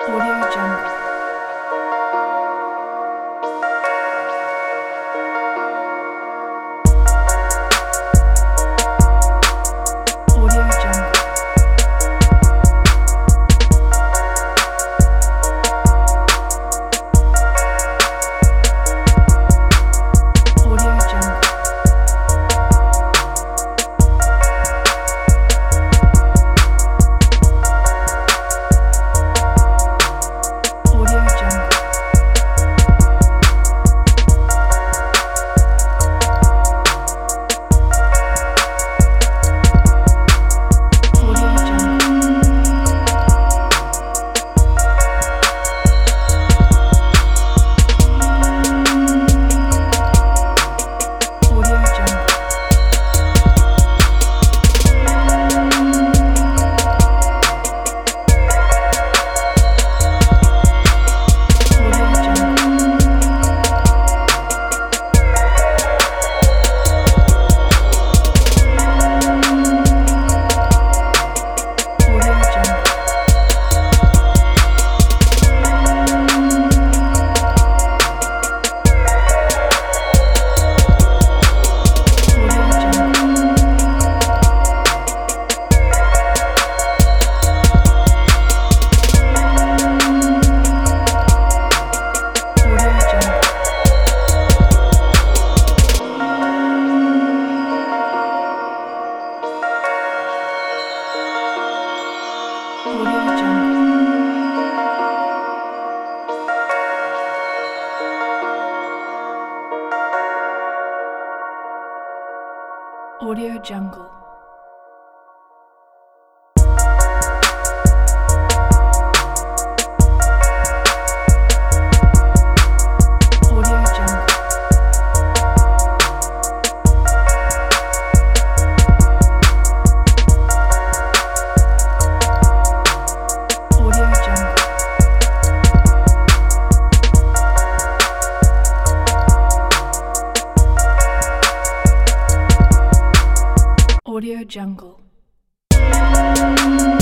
Audio Jungle. Audio Jungle. Audio Jungle. Audio Jungle. Audio Jungle. Audio Jungle. Audio Jungle. Audio Jungle. Audio Jungle. Audio Jungle. Audio Jungle. Audio Jungle. Audio Jungle. Audio Jungle. Audio Jungle.